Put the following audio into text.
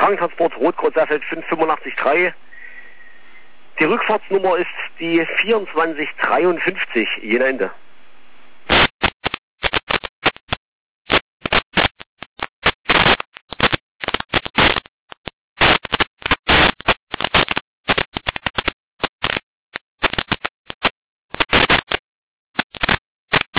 Krankentransport Rot-Kreuz-Saalfeld 5883. Die Rückfahrtsnummer ist die 2453, Jena Ende.